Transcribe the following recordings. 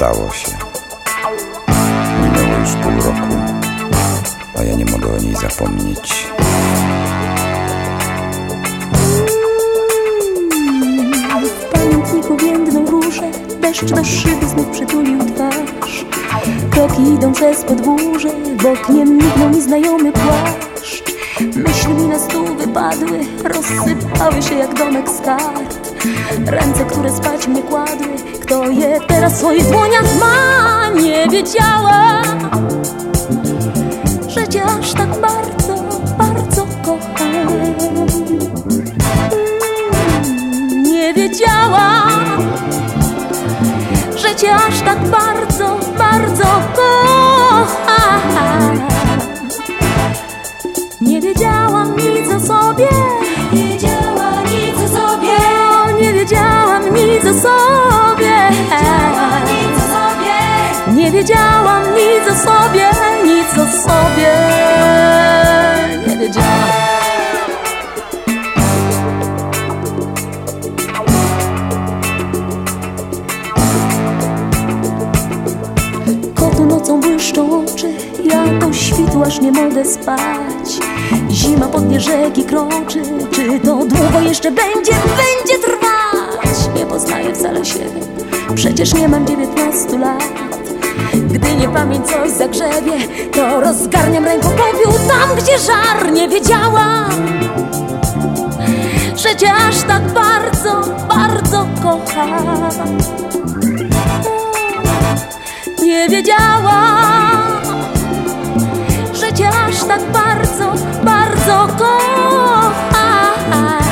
Stało się. Minęło już pół roku, a ja nie mogę o niej zapomnieć. W pamiętniku więdną różę, deszcz do szyby znów przytulił twarz. Kroki idą przez podwórze, w oknie mignął mi znajomy płaszcz. Myśli mi na stół wypadły, rozsypały się jak domek z kart. Ręce, które spać mnie kładły, kto je teraz w swoich dłoniach ma? Nie wiedziała, że cię aż tak bardzo, bardzo kocham. Nie wiedziała, że cię aż tak bardzo, bardzo kocham. Nie wiedziałam nic o sobie, nie wiedziałam nic o sobie, nie wiedziałam nic o sobie, nie wiedziałam nic o sobie, nic o sobie, nie wiedziałam. Kotu nocą błyszczą oczy, ja do świtu aż nie mogę spać. Zima po dnie rzeki kroczy, czy to długo jeszcze będzie trwać? Nie poznaję wcale siebie, przecież nie mam 19 lat. Gdy nie pamięć coś zagrzebie, to rozgarniam ręką popiół tam, gdzie żar. Nie wiedziałam, że cię aż tak bardzo, bardzo kocham. Nie wiedziałam, że cię aż tak bardzo, bardzo kocham.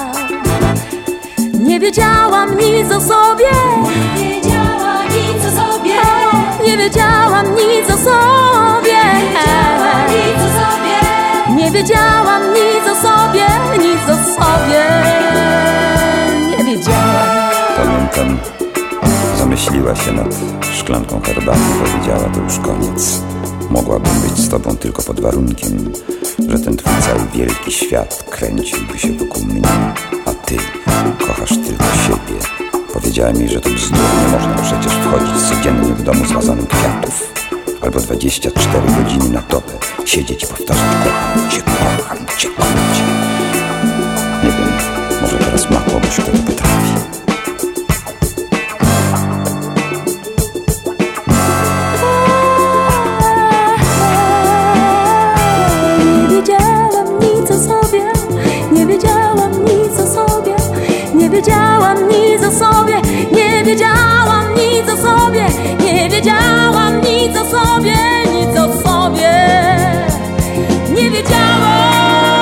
Nie wiedziałam nic o sobie, nie wiedziałam nic o sobie, nie wiedziałam nic o sobie, nie wiedziałam nic o sobie, nic o sobie, nie wiedziałam. Pamiętam, zamyśliła się nad szklanką herbaty, powiedziała: to już koniec. Mogłabym być z tobą tylko pod warunkiem, że ten twój cały wielki świat kręciłby się wokół mnie, a ty kochasz tylko siebie. Powiedziała mi, że to bzdur, nie można przecież wchodzić codziennie w domu z wazonem kwiatów, albo 24 godziny na dobę siedzieć i powtarzać: kocham cię, kocham cię, kocham cię. Nie wiem, może teraz ma kogoś, kto to potrafi. Nie wiedziałam nic o sobie, nie wiedziałam nic o sobie, nie wiedziałam nic o sobie, nie wiedziałam nic o sobie, nic o sobie, nie wiedziałam,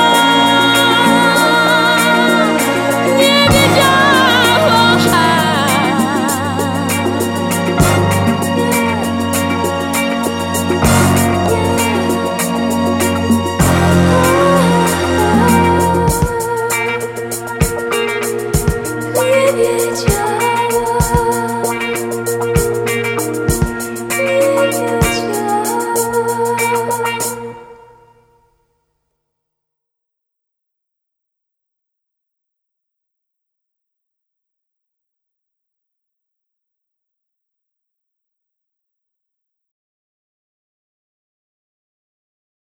nie wiedziałam. Nie wiedziałam.